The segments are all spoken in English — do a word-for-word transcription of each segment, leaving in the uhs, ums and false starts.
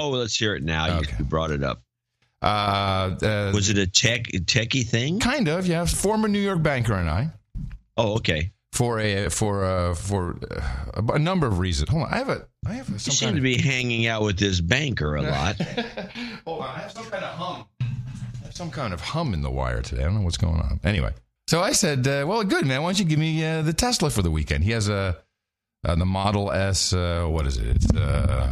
Oh, well, let's hear it now. Okay. You brought it up. Uh, uh, Was it a tech techie thing? Kind of, yeah. Former New York banker and I. Oh, okay. For a for uh, for uh, a number of reasons. Hold on, I have a I have some You seem kind to of, be hanging out with this banker a lot. Hold on, I have some kind of hum. I have some kind of hum in the wire today. I don't know what's going on. Anyway, so I said, uh, well, good man. Why don't you give me uh, the Tesla for the weekend? He has a uh, the Model S. Uh, what is it? It's uh,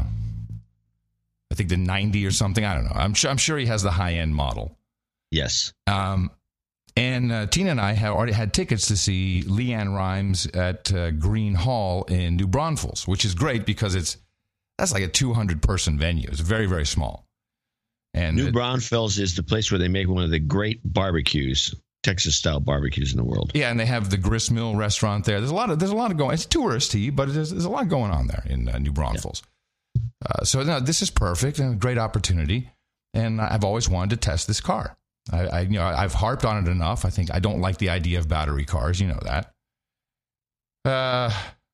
I think the ninety or something. I don't know. I'm sure I'm sure he has the high end model. Yes. Um. And uh, Tina and I have already had tickets to see Leanne Rimes at uh, Green Hall in New Braunfels, which is great because it's that's like a two hundred person venue. It's very, very small. And New it, Braunfels is the place where they make one of the great barbecues, Texas-style barbecues in the world. Yeah, and they have the Grist Mill restaurant there. There's a lot of there's a lot of going. It's touristy, but there's, there's a lot going on there in uh, New Braunfels. Yeah. Uh, so no, this is perfect and a great opportunity. And I've always wanted to test this car. I, I, you know, I've harped on it enough. I think I don't like the idea of battery cars. You know that. Uh,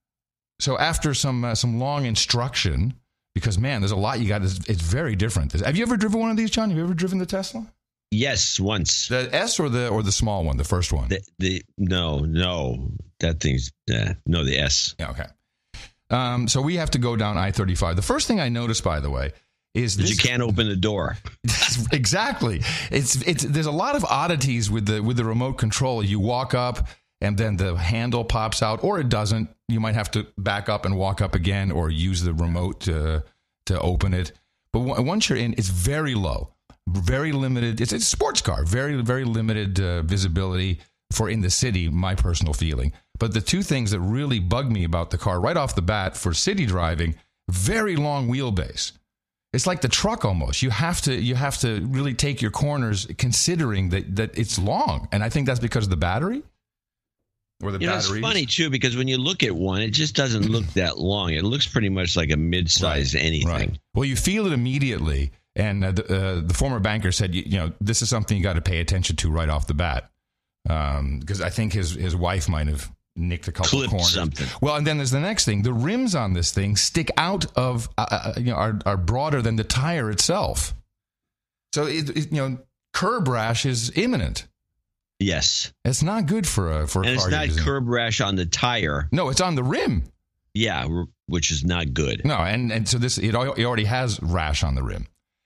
so after some uh, some long instruction, because man, there's a lot you got. It's, it's very different. Have you ever driven one of these, John? Have you ever driven the Tesla? Yes, once. The S or the or the small one, the first one. The, the no, no, that thing's uh, no the S. Yeah, okay. Um, so we have to go down I thirty-five. The first thing I noticed, by the way, is that this, you can't open the door. Exactly. It's it's there's a lot of oddities with the with the remote control. You walk up and then the handle pops out, or it doesn't. You might have to back up and walk up again, or use the remote to to open it. But w- once you're in, it's very low, very limited. It's, it's a sports car, very very limited uh, visibility for in the city. My personal feeling. But the two things that really bug me about the car right off the bat for city driving: very long wheelbase. It's like the truck almost. You have to you have to really take your corners considering that, that it's long. And I think that's because of the battery or the you know, batteries. It's funny, too, because when you look at one, it just doesn't look that long. It looks pretty much like a mid-sized right, anything. Right. Well, you feel it immediately. And uh, the, uh, the former banker said, you, you know, this is something you got to pay attention to right off the bat. Um, because I think his, his wife might have nicked a couple Clipped of corners. Something. Well, and then there's the next thing. The rims on this thing stick out of, uh, uh, you know, are, are broader than the tire itself. So, it, it, you know, curb rash is imminent. Yes. It's not good for a, for a and car. And it's not using. curb rash on the tire. No, it's on the rim. Yeah, which is not good. No, and, and so this, it, it already has rash on the rim.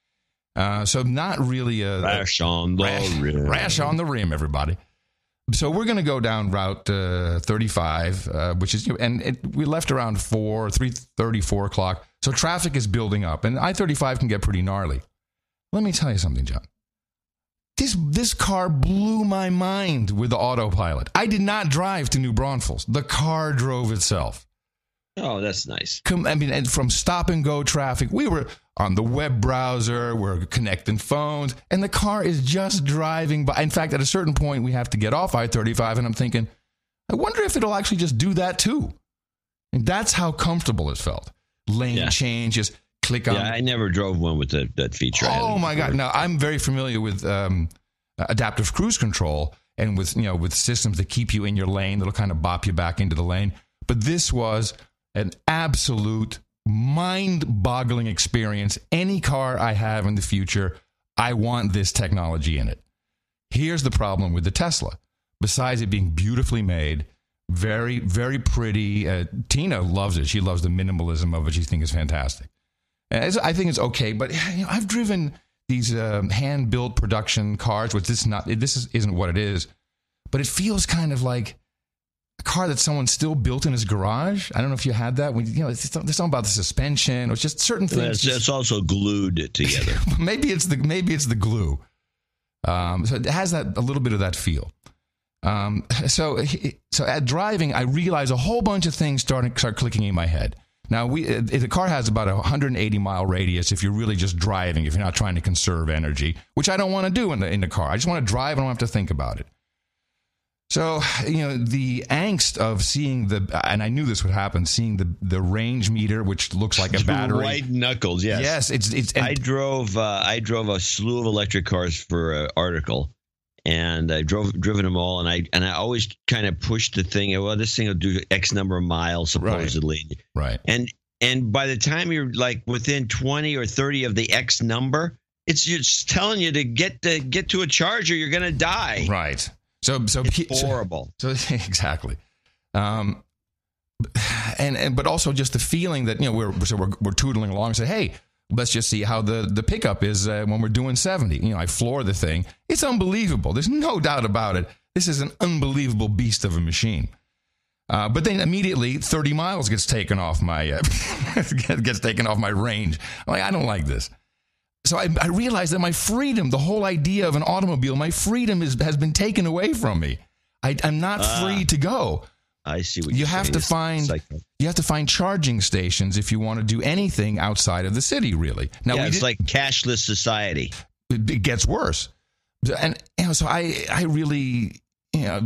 Uh, so not really a... Rash on the rash, rim. Rash on the rim, everybody. So we're going to go down Route uh, thirty-five, uh, which is, and it, we left around four, three thirty, four o'clock. So traffic is building up, and I thirty-five can get pretty gnarly. Let me tell you something, John. This this car blew my mind with the autopilot. I did not drive to New Braunfels. The car drove itself. Oh, that's nice. Come, I mean, and from stop and go traffic, we were on the web browser, we're connecting phones, and the car is just driving by. In fact, at a certain point, we have to get off I thirty-five, and I'm thinking, I wonder if it'll actually just do that too. And that's how comfortable it felt. Lane yeah. change, just click on. Yeah, I never drove one with the, that feature. Oh my God! Now I'm very familiar with um, adaptive cruise control and with you know with systems that keep you in your lane, that'll kind of bop you back into the lane. But this was an absolute mind-boggling experience. Any car I have in the future, I want this technology in it. Here's the problem with the Tesla. Besides it being beautifully made, very, very pretty. Uh, Tina loves it. She loves the minimalism of it. She thinks it's fantastic. And it's, I think it's okay, but you know, I've driven these um, hand-built production cars, which this is not. This is, isn't what it is, but it feels kind of like a car that someone still built in his garage. I don't know if you had that. When, you know, it's, there's something about the suspension, or just certain things. Well, it's, just, it's also glued together. maybe it's the maybe it's the glue. Um, so it has that a little bit of that feel. Um, so so at driving, I realized a whole bunch of things started start clicking in my head. Now we the car has about a one hundred eighty mile radius if you're really just driving, if you're not trying to conserve energy, which I don't want to do in the in the car. I just want to drive. I don't have to think about it. So, you know, the angst of seeing the, and I knew this would happen, seeing the, the range meter, which looks like a battery. White knuckles, yes. Yes, it's, it's, and I drove, uh, I drove a slew of electric cars for an article, and I drove, driven them all. And I, and I always kind of pushed the thing. Well, this thing will do X number of miles, supposedly. Right. And, And by the time you're like within twenty or thirty of the X number, it's just telling you to get to get to a charger. You're going to die. Right. So, so it's horrible. So, so exactly. Um, and, and, but also just the feeling that, you know, we're, so we're, we're tootling along and say, hey, let's just see how the, the pickup is uh, when we're doing seventy. You know, I floor the thing. It's unbelievable. There's no doubt about it. This is an unbelievable beast of a machine. Uh, but then immediately thirty miles gets taken off my uh, gets taken off my range. I'm like, I don't like this. So I, I realized that my freedom, the whole idea of an automobile, my freedom is, has been taken away from me. I, I'm not uh, free to go. I see what you you're have saying. to It's find. psycho. You have to find charging stations if you want to do anything outside of the city. Really, now Yeah, we it's did, like cashless society. it, it gets worse, and you know, so I, I really, you know.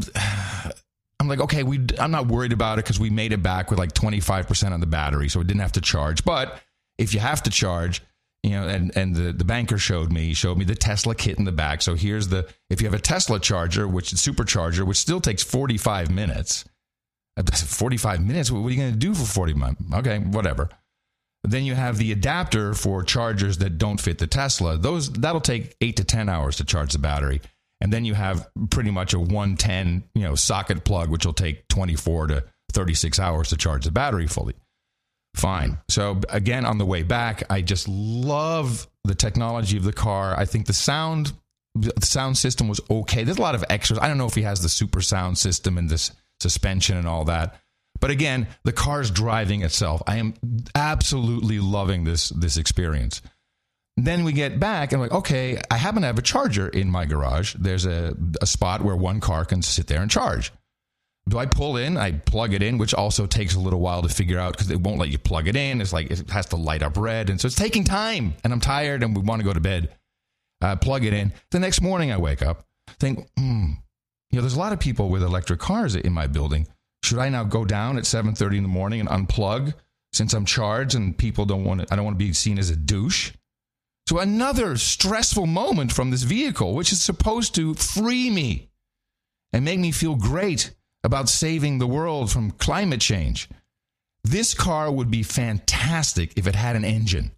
I'm like, okay, we. I'm not worried about it because we made it back with like twenty-five percent on the battery, so it didn't have to charge. But if you have to charge, you know, and, and the, the banker showed me, showed me the Tesla kit in the back. So here's the, if you have a Tesla charger, which is supercharger, which still takes forty-five minutes, forty-five minutes, what are you going to do for forty minutes? Okay, whatever. Then you have the adapter for chargers that don't fit the Tesla. Those, that'll take eight to ten hours to charge the battery. And then you have pretty much a one ten, you know, socket plug, which will take twenty-four to thirty-six hours to charge the battery fully. Fine. So again, on the way back, I just love the technology of the car. I think the sound, the sound system was okay. There's a lot of extras. I don't know if he has the super sound system and this suspension and all that. But again, the car's driving itself. I am absolutely loving this this experience. Then we get back and I'm like, okay, I happen to have a charger in my garage. There's a, a spot where one car can sit there and charge. Do I pull in? I plug it in, which also takes a little while to figure out because it won't let you plug it in. It's like it has to light up red. And so it's taking time. And I'm tired and we want to go to bed. Uh, plug it in. The next morning I wake up, think, hmm, you know, there's a lot of people with electric cars in my building. Should I now go down at seven thirty in the morning and unplug since I'm charged and people don't want to, I don't want to be seen as a douche? So another stressful moment from this vehicle, which is supposed to free me and make me feel great about saving the world from climate change. This car would be fantastic if it had an engine.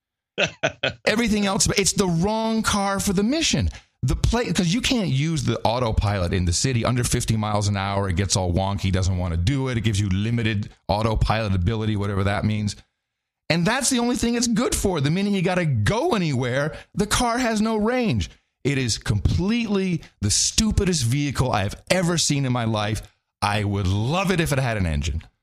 Everything else, it's the wrong car for the mission. The play, because you can't use the autopilot in the city under fifty miles an hour. It gets all wonky, doesn't want to do it. It gives you limited autopilot ability, whatever that means. And that's the only thing it's good for. The minute you got to go anywhere, the car has no range. It is completely the stupidest vehicle I have ever seen in my life. I would love it if it had an engine.